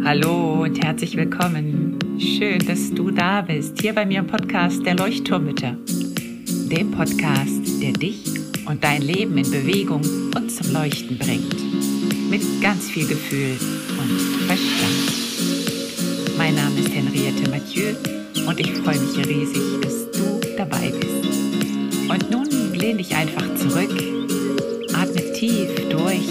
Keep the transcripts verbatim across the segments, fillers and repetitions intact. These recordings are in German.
Hallo und herzlich willkommen. Schön, dass du da bist, hier bei mir im Podcast der Leuchtturmmütter. Dem Podcast, der dich und dein Leben in Bewegung und zum Leuchten bringt. Mit ganz viel Gefühl und Verstand. Mein Name ist Henriette Mathieu und ich freue mich riesig, dass du dabei bist. Und nun lehn dich einfach zurück, atme tief durch.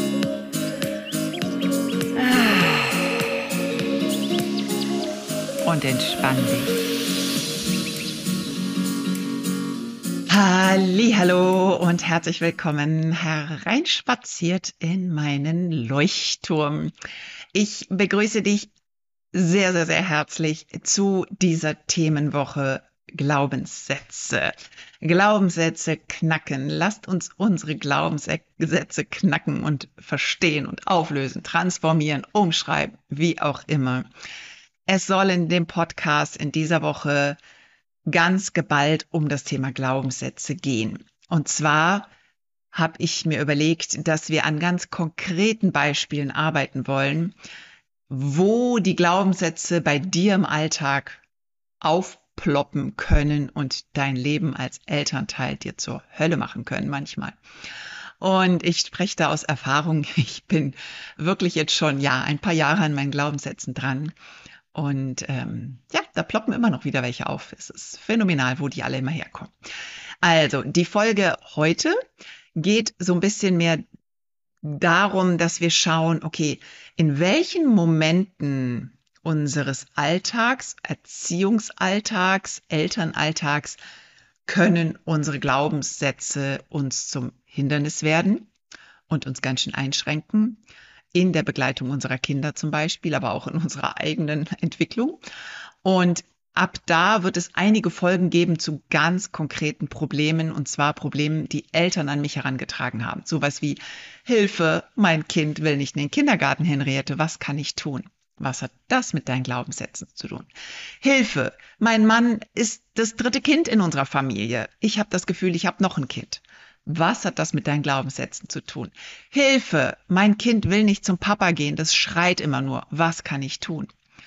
Und entspann dich. Hallihallo und herzlich willkommen hereinspaziert in meinen Leuchtturm. Ich begrüße dich sehr, sehr, sehr herzlich zu dieser Themenwoche Glaubenssätze. Glaubenssätze knacken. Lasst uns unsere Glaubenssätze knacken und verstehen und auflösen, transformieren, umschreiben, wie auch immer. Es soll in dem Podcast in dieser Woche ganz geballt um das Thema Glaubenssätze gehen. Und zwar habe ich mir überlegt, dass wir an ganz konkreten Beispielen arbeiten wollen, wo die Glaubenssätze bei dir im Alltag aufploppen können und dein Leben als Elternteil dir zur Hölle machen können manchmal. Und ich spreche da aus Erfahrung. Ich bin wirklich jetzt schon ja ein paar Jahre an meinen Glaubenssätzen dran. Und ähm, ja, da ploppen immer noch wieder welche auf. Es ist phänomenal, wo die alle immer herkommen. Also, die Folge heute geht so ein bisschen mehr darum, dass wir schauen, okay, in welchen Momenten unseres Alltags, Erziehungsalltags, Elternalltags können unsere Glaubenssätze uns zum Hindernis werden und uns ganz schön einschränken. In der Begleitung unserer Kinder zum Beispiel, aber auch in unserer eigenen Entwicklung. Und ab da wird es einige Folgen geben zu ganz konkreten Problemen, und zwar Problemen, die Eltern an mich herangetragen haben. Sowas wie: Hilfe, mein Kind will nicht in den Kindergarten, Henriette, was kann ich tun? Was hat das mit deinen Glaubenssätzen zu tun? Hilfe, mein Mann ist das dritte Kind in unserer Familie. Ich habe das Gefühl, ich habe noch ein Kind. Was hat das mit deinen Glaubenssätzen zu tun? Hilfe, mein Kind will nicht zum Papa gehen, das schreit immer nur. Was kann ich tun?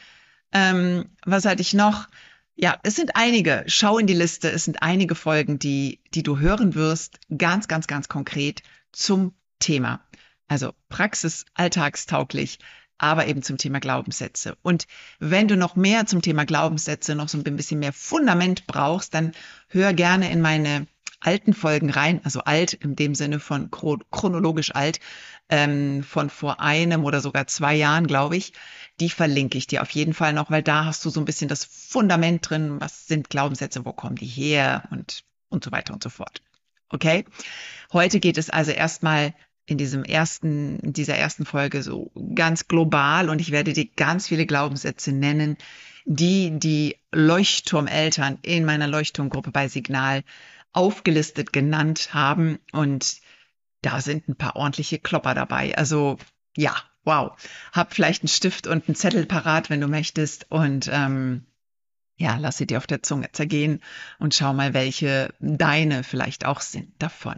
Ähm, was hatte ich noch? Ja, es sind einige. Schau in die Liste. Es sind einige Folgen, die, die du hören wirst, ganz, ganz, ganz konkret zum Thema. Also praxis-, alltagstauglich, aber eben zum Thema Glaubenssätze. Und wenn du noch mehr zum Thema Glaubenssätze, noch so ein bisschen mehr Fundament brauchst, dann hör gerne in meine alten Folgen rein, also alt in dem Sinne von chronologisch alt, ähm, von vor einem oder sogar zwei Jahren, glaube ich. Die verlinke ich dir auf jeden Fall noch, weil da hast du so ein bisschen das Fundament drin. Was sind Glaubenssätze, wo kommen die her und, und so weiter und so fort. Okay? Heute geht es also erstmal in diesem ersten, in dieser ersten Folge so ganz global, und ich werde dir ganz viele Glaubenssätze nennen, die die Leuchtturmeltern in meiner Leuchtturmgruppe bei Signal aufgelistet genannt haben, und da sind ein paar ordentliche Klopper dabei. Also ja, wow. Hab vielleicht einen Stift und einen Zettel parat, wenn du möchtest, und ähm, ja, lass sie dir auf der Zunge zergehen und schau mal, welche deine vielleicht auch sind davon.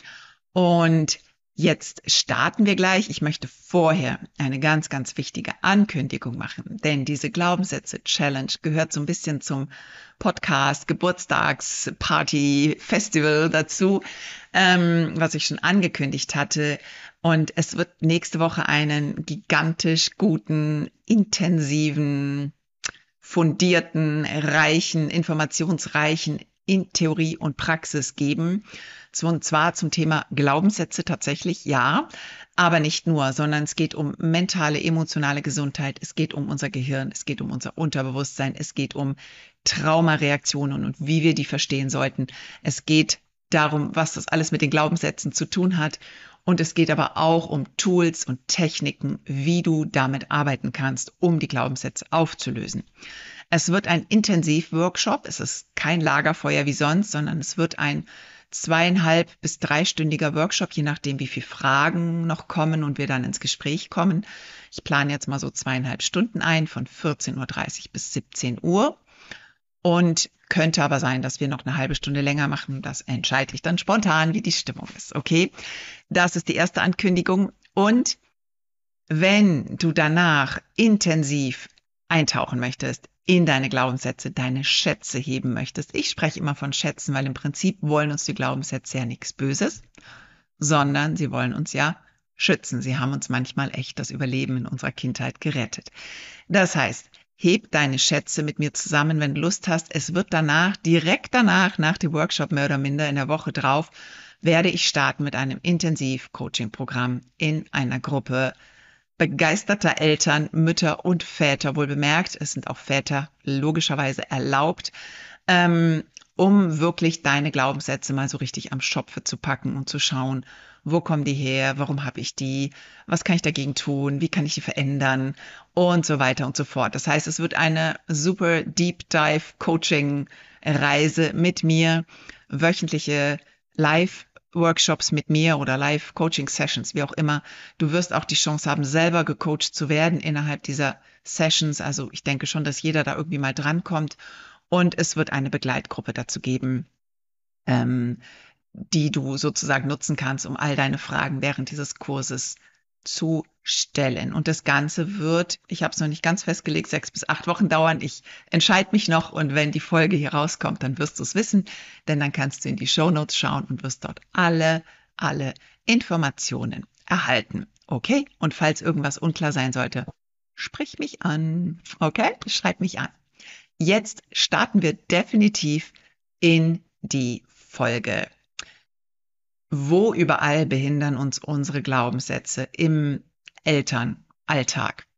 Und jetzt starten wir gleich. Ich möchte vorher eine ganz, ganz wichtige Ankündigung machen, denn diese Glaubenssätze-Challenge gehört so ein bisschen zum Podcast, Geburtstagsparty, Festival dazu, ähm, was ich schon angekündigt hatte. Und es wird nächste Woche einen gigantisch guten, intensiven, fundierten, reichen, informationsreichen in Theorie und Praxis geben. Und zwar zum Thema Glaubenssätze tatsächlich, ja, aber nicht nur, sondern es geht um mentale, emotionale Gesundheit, es geht um unser Gehirn, es geht um unser Unterbewusstsein, es geht um Traumareaktionen und wie wir die verstehen sollten. Es geht darum, was das alles mit den Glaubenssätzen zu tun hat, und es geht aber auch um Tools und Techniken, wie du damit arbeiten kannst, um die Glaubenssätze aufzulösen. Es wird ein Intensiv-Workshop, es ist kein Lagerfeuer wie sonst, sondern es wird ein zweieinhalb bis dreistündiger Workshop, je nachdem, wie viele Fragen noch kommen und wir dann ins Gespräch kommen. Ich plane jetzt mal so zweieinhalb Stunden ein, von vierzehn Uhr dreißig bis siebzehn Uhr. Und könnte aber sein, dass wir noch eine halbe Stunde länger machen. Das entscheide ich dann spontan, wie die Stimmung ist. Okay, das ist die erste Ankündigung. Und Wenn du danach intensiv eintauchen möchtest in deine Glaubenssätze, deine Schätze heben möchtest. Ich spreche immer von Schätzen, weil im Prinzip wollen uns die Glaubenssätze ja nichts Böses, sondern sie wollen uns ja schützen. Sie haben uns manchmal echt das Überleben in unserer Kindheit gerettet. Das heißt, heb deine Schätze mit mir zusammen, wenn du Lust hast. Es wird danach, direkt danach, nach dem Workshop mehr oder minder in der Woche drauf, werde ich starten mit einem Intensiv-Coaching-Programm in einer Gruppe begeisterter Eltern, Mütter und Väter, wohl bemerkt, es sind auch Väter logischerweise erlaubt, ähm, um wirklich deine Glaubenssätze mal so richtig am Schopfe zu packen und zu schauen, wo kommen die her, warum habe ich die, was kann ich dagegen tun, wie kann ich die verändern und so weiter und so fort. Das heißt, es wird eine super Deep Dive Coaching Reise mit mir, wöchentliche Live Workshops mit mir oder Live-Coaching-Sessions, wie auch immer. Du wirst auch die Chance haben, selber gecoacht zu werden innerhalb dieser Sessions. Also ich denke schon, dass jeder da irgendwie mal drankommt. Und es wird eine Begleitgruppe dazu geben, ähm, die du sozusagen nutzen kannst, um all deine Fragen während dieses Kurses zu stellen. Und das Ganze wird, ich habe es noch nicht ganz festgelegt, sechs bis acht Wochen dauern. Ich entscheide mich noch und wenn die Folge hier rauskommt, dann wirst du es wissen, denn dann kannst du in die Shownotes schauen und wirst dort alle, alle Informationen erhalten. Okay? Und falls irgendwas unklar sein sollte, sprich mich an. Okay? Schreib mich an. Jetzt starten wir definitiv in die Folge. Wo überall behindern uns unsere Glaubenssätze im Elternalltag?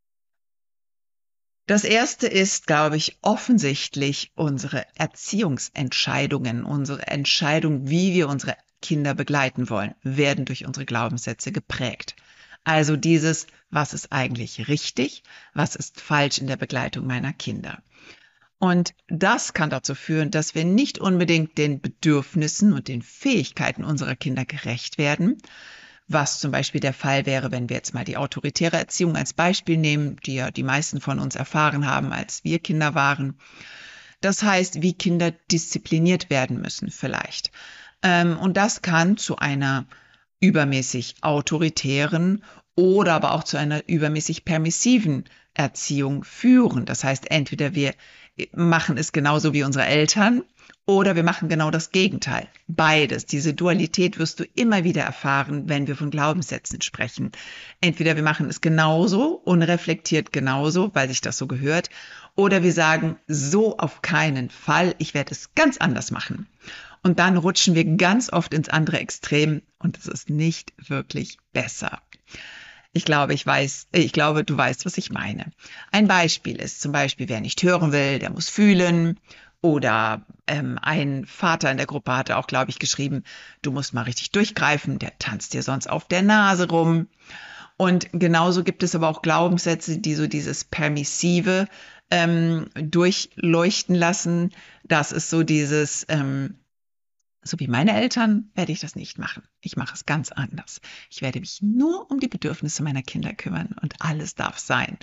Das erste ist, glaube ich, offensichtlich unsere Erziehungsentscheidungen, unsere Entscheidung, wie wir unsere Kinder begleiten wollen, werden durch unsere Glaubenssätze geprägt. Also dieses, was ist eigentlich richtig, was ist falsch in der Begleitung meiner Kinder. Und das kann dazu führen, dass wir nicht unbedingt den Bedürfnissen und den Fähigkeiten unserer Kinder gerecht werden, was zum Beispiel der Fall wäre, wenn wir jetzt mal die autoritäre Erziehung als Beispiel nehmen, die ja die meisten von uns erfahren haben, als wir Kinder waren. Das heißt, wie Kinder diszipliniert werden müssen vielleicht. Und das kann zu einer übermäßig autoritären oder aber auch zu einer übermäßig permissiven Erziehung führen. Das heißt, entweder wir machen es genauso wie unsere Eltern oder wir machen genau das Gegenteil. Beides, diese Dualität wirst du immer wieder erfahren, wenn wir von Glaubenssätzen sprechen. Entweder wir machen es genauso, unreflektiert genauso, weil sich das so gehört, oder wir sagen, so auf keinen Fall, ich werde es ganz anders machen. Und dann rutschen wir ganz oft ins andere Extrem und es ist nicht wirklich besser. Ich glaube, ich weiß, ich glaube, du weißt, was ich meine. Ein Beispiel ist zum Beispiel, wer nicht hören will, der muss fühlen. Oder ähm, ein Vater in der Gruppe hatte auch, glaube ich, geschrieben, du musst mal richtig durchgreifen, der tanzt dir sonst auf der Nase rum. Und genauso gibt es aber auch Glaubenssätze, die so dieses Permissive ähm, durchleuchten lassen. Das ist so dieses, ähm, so wie meine Eltern werde ich das nicht machen. Ich mache es ganz anders. Ich werde mich nur um die Bedürfnisse meiner Kinder kümmern und alles darf sein.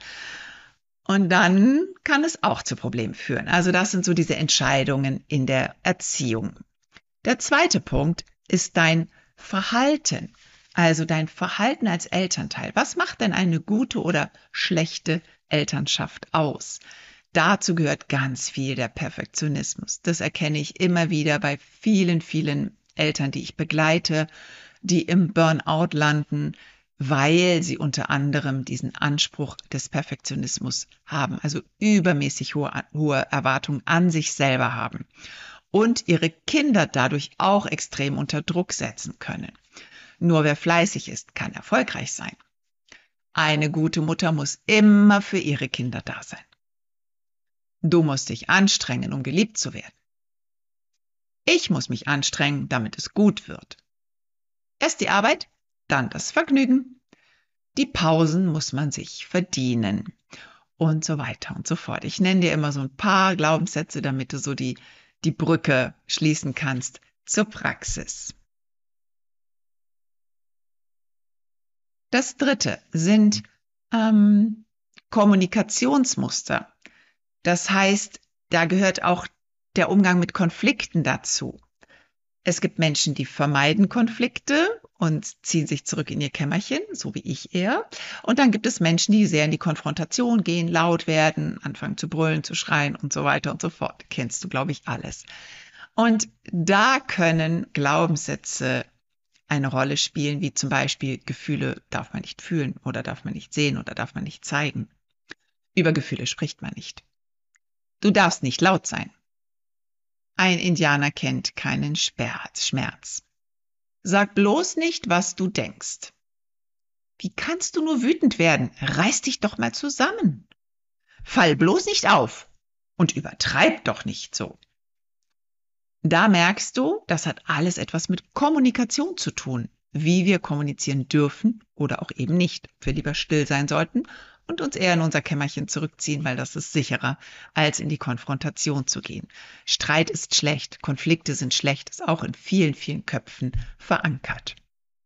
Und dann kann es auch zu Problemen führen. Also das sind so diese Entscheidungen in der Erziehung. Der zweite Punkt ist dein Verhalten. Also dein Verhalten als Elternteil. Was macht denn eine gute oder schlechte Elternschaft aus? Dazu gehört ganz viel der Perfektionismus. Das erkenne ich immer wieder bei vielen, vielen Eltern, die ich begleite, die im Burnout landen, weil sie unter anderem diesen Anspruch des Perfektionismus haben, also übermäßig hohe, hohe Erwartungen an sich selber haben und ihre Kinder dadurch auch extrem unter Druck setzen können. Nur wer fleißig ist, kann erfolgreich sein. Eine gute Mutter muss immer für ihre Kinder da sein. Du musst dich anstrengen, um geliebt zu werden. Ich muss mich anstrengen, damit es gut wird. Erst die Arbeit, dann das Vergnügen. Die Pausen muss man sich verdienen. Und so weiter und so fort. Ich nenne dir immer so ein paar Glaubenssätze, damit du so die, die Brücke schließen kannst zur Praxis. Das dritte sind ähm, Kommunikationsmuster. Das heißt, da gehört auch der Umgang mit Konflikten dazu. Es gibt Menschen, die vermeiden Konflikte und ziehen sich zurück in ihr Kämmerchen, so wie ich eher. Und dann gibt es Menschen, die sehr in die Konfrontation gehen, laut werden, anfangen zu brüllen, zu schreien und so weiter und so fort. Kennst du, glaube ich, alles. Und da können Glaubenssätze eine Rolle spielen, wie zum Beispiel Gefühle darf man nicht fühlen oder darf man nicht sehen oder darf man nicht zeigen. Über Gefühle spricht man nicht. Du darfst nicht laut sein. Ein Indianer kennt keinen Schmerz. Sag bloß nicht, was du denkst. Wie kannst du nur wütend werden? Reiß dich doch mal zusammen. Fall bloß nicht auf und übertreib doch nicht so. Da merkst du, das hat alles etwas mit Kommunikation zu tun, wie wir kommunizieren dürfen oder auch eben nicht. Ob wir lieber still sein sollten und uns eher in unser Kämmerchen zurückziehen, weil das ist sicherer, als in die Konfrontation zu gehen. Streit ist schlecht, Konflikte sind schlecht, ist auch in vielen, vielen Köpfen verankert.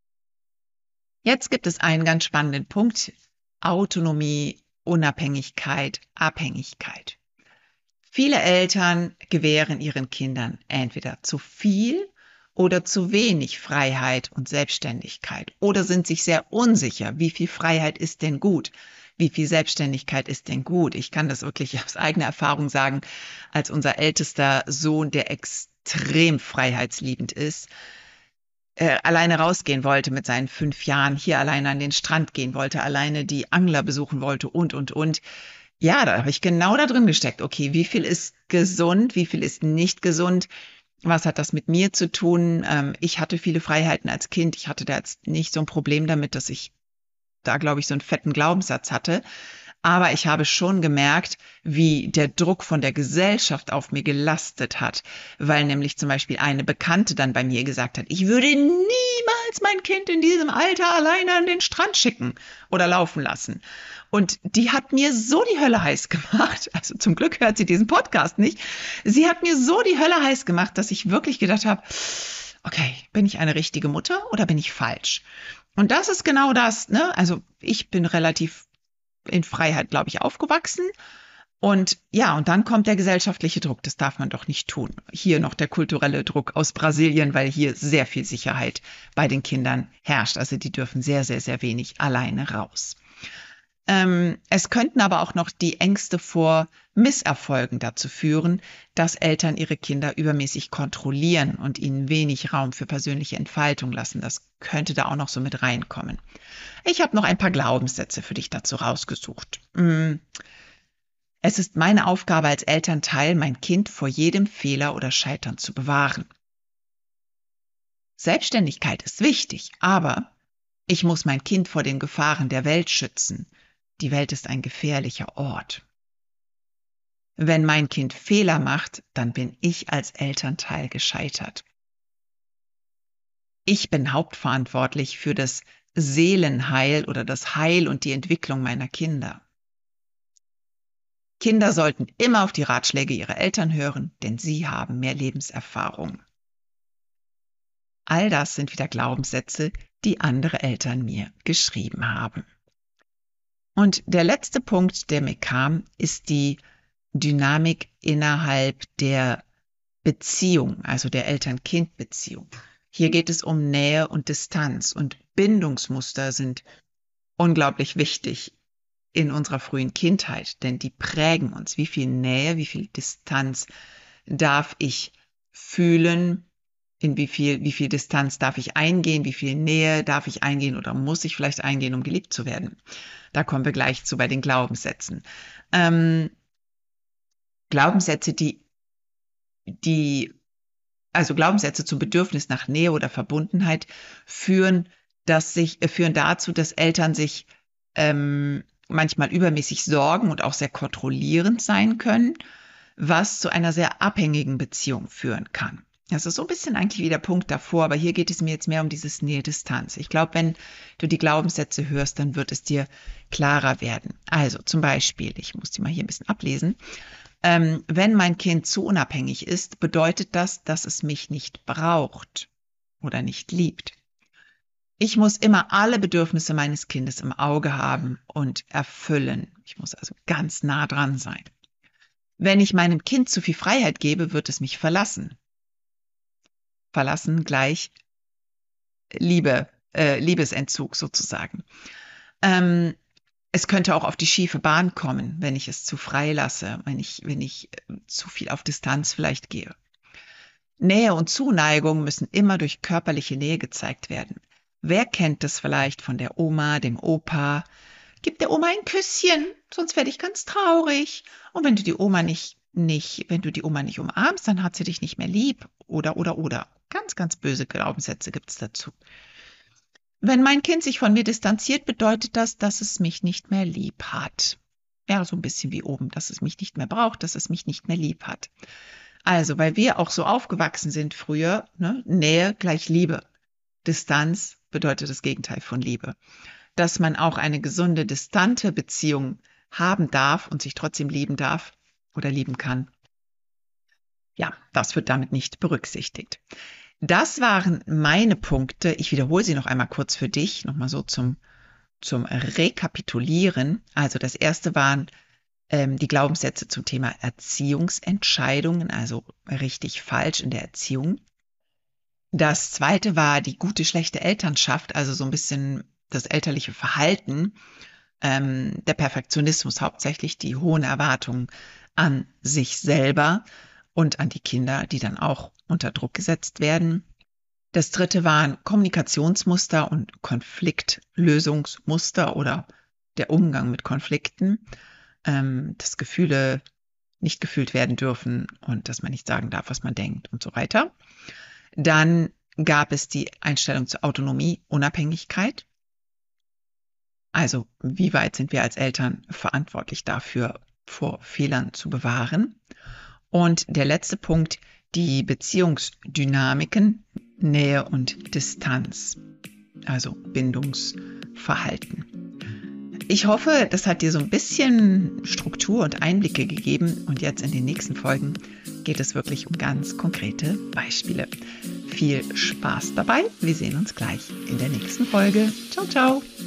Jetzt gibt es einen ganz spannenden Punkt: Autonomie, Unabhängigkeit, Abhängigkeit. Viele Eltern gewähren ihren Kindern entweder zu viel oder zu wenig Freiheit und Selbstständigkeit oder sind sich sehr unsicher, wie viel Freiheit ist denn gut, wie viel Selbstständigkeit ist denn gut. Ich kann das wirklich aus eigener Erfahrung sagen, als unser ältester Sohn, der extrem freiheitsliebend ist, äh, alleine rausgehen wollte mit seinen fünf Jahren, hier alleine an den Strand gehen wollte, alleine die Angler besuchen wollte und, und, und. Ja, da habe ich genau da drin gesteckt. Okay, wie viel ist gesund, wie viel ist nicht gesund? Was hat das mit mir zu tun? Ähm, ich hatte viele Freiheiten als Kind. Ich hatte da jetzt nicht so ein Problem damit, dass ich da, glaube ich, so einen fetten Glaubenssatz hatte. Aber ich habe schon gemerkt, wie der Druck von der Gesellschaft auf mir gelastet hat, weil nämlich zum Beispiel eine Bekannte dann bei mir gesagt hat, ich würde niemals mein Kind in diesem Alter alleine an den Strand schicken oder laufen lassen. Und die hat mir so die Hölle heiß gemacht, also zum Glück hört sie diesen Podcast nicht, sie hat mir so die Hölle heiß gemacht, dass ich wirklich gedacht habe, okay, bin ich eine richtige Mutter oder bin ich falsch? Und das ist genau das, ne? Also ich bin relativ in Freiheit, glaube ich, aufgewachsen. Und ja, und dann kommt der gesellschaftliche Druck. Das darf man doch nicht tun. Hier noch der kulturelle Druck aus Brasilien, weil hier sehr viel Sicherheit bei den Kindern herrscht. Also die dürfen sehr, sehr, sehr wenig alleine raus. Ähm, es könnten aber auch noch die Ängste vor Misserfolgen dazu führen, dass Eltern ihre Kinder übermäßig kontrollieren und ihnen wenig Raum für persönliche Entfaltung lassen. Das könnte da auch noch so mit reinkommen. Ich habe noch ein paar Glaubenssätze für dich dazu rausgesucht. Es ist meine Aufgabe als Elternteil, mein Kind vor jedem Fehler oder Scheitern zu bewahren. Selbstständigkeit ist wichtig, aber ich muss mein Kind vor den Gefahren der Welt schützen. Die Welt ist ein gefährlicher Ort. Wenn mein Kind Fehler macht, dann bin ich als Elternteil gescheitert. Ich bin hauptverantwortlich für das Seelenheil oder das Heil und die Entwicklung meiner Kinder. Kinder sollten immer auf die Ratschläge ihrer Eltern hören, denn sie haben mehr Lebenserfahrung. All das sind wieder Glaubenssätze, die andere Eltern mir geschrieben haben. Und der letzte Punkt, der mir kam, ist die Dynamik innerhalb der Beziehung, also der Eltern-Kind-Beziehung. Hier geht es um Nähe und Distanz und Bindungsmuster sind unglaublich wichtig in unserer frühen Kindheit, denn die prägen uns. Wie viel Nähe, wie viel Distanz darf ich fühlen? In wie viel, wie viel Distanz darf ich eingehen? Wie viel Nähe darf ich eingehen oder muss ich vielleicht eingehen, um geliebt zu werden? Da kommen wir gleich zu bei den Glaubenssätzen. Ähm, Glaubenssätze, die, die, also Glaubenssätze zum Bedürfnis nach Nähe oder Verbundenheit führen, dass sich, äh, führen dazu, dass Eltern sich ähm, manchmal übermäßig sorgen und auch sehr kontrollierend sein können, was zu einer sehr abhängigen Beziehung führen kann. Das ist so ein bisschen eigentlich wie der Punkt davor, aber hier geht es mir jetzt mehr um dieses Nähe-Distanz. Ich glaube, wenn du die Glaubenssätze hörst, dann wird es dir klarer werden. Also zum Beispiel, ich muss die mal hier ein bisschen ablesen, ähm, wenn mein Kind zu unabhängig ist, bedeutet das, dass es mich nicht braucht oder nicht liebt. Ich muss immer alle Bedürfnisse meines Kindes im Auge haben und erfüllen. Ich muss also ganz nah dran sein. Wenn ich meinem Kind zu viel Freiheit gebe, wird es mich verlassen. Verlassen gleich Liebe äh, Liebesentzug sozusagen. Ähm, es könnte auch auf die schiefe Bahn kommen, wenn ich es zu frei lasse, wenn ich, wenn ich äh, zu viel auf Distanz vielleicht gehe. Nähe und Zuneigung müssen immer durch körperliche Nähe gezeigt werden. Wer kennt das vielleicht von der Oma, dem Opa? Gib der Oma ein Küsschen, sonst werde ich ganz traurig. Und wenn du die Oma nicht, nicht, wenn du die Oma nicht umarmst, dann hat sie dich nicht mehr lieb. Oder, oder, oder. Ganz, ganz böse Glaubenssätze gibt es dazu. Wenn mein Kind sich von mir distanziert, bedeutet das, dass es mich nicht mehr lieb hat. Ja, so ein bisschen wie oben, dass es mich nicht mehr braucht, dass es mich nicht mehr lieb hat. Also, weil wir auch so aufgewachsen sind früher, ne? Nähe gleich Liebe. Distanz bedeutet das Gegenteil von Liebe. Dass man auch eine gesunde, distante Beziehung haben darf und sich trotzdem lieben darf oder lieben kann. Ja, das wird damit nicht berücksichtigt. Das waren meine Punkte. Ich wiederhole sie noch einmal kurz für dich, nochmal so zum, zum Rekapitulieren. Also das erste waren ähm, die Glaubenssätze zum Thema Erziehungsentscheidungen, also richtig falsch in der Erziehung. Das zweite war die gute, schlechte Elternschaft, also so ein bisschen das elterliche Verhalten, ähm, der Perfektionismus hauptsächlich, die hohen Erwartungen an sich selber und an die Kinder, die dann auch unter Druck gesetzt werden. Das dritte waren Kommunikationsmuster und Konfliktlösungsmuster oder der Umgang mit Konflikten, ähm, dass Gefühle nicht gefühlt werden dürfen und dass man nicht sagen darf, was man denkt und so weiter. Dann gab es die Einstellung zur Autonomie, Unabhängigkeit. Also wie weit sind wir als Eltern verantwortlich dafür, vor Fehlern zu bewahren? Und der letzte Punkt, die Beziehungsdynamiken, Nähe und Distanz, also Bindungsverhalten. Ich hoffe, das hat dir so ein bisschen Struktur und Einblicke gegeben und jetzt in den nächsten Folgen geht es wirklich um ganz konkrete Beispiele. Viel Spaß dabei, wir sehen uns gleich in der nächsten Folge. Ciao, ciao!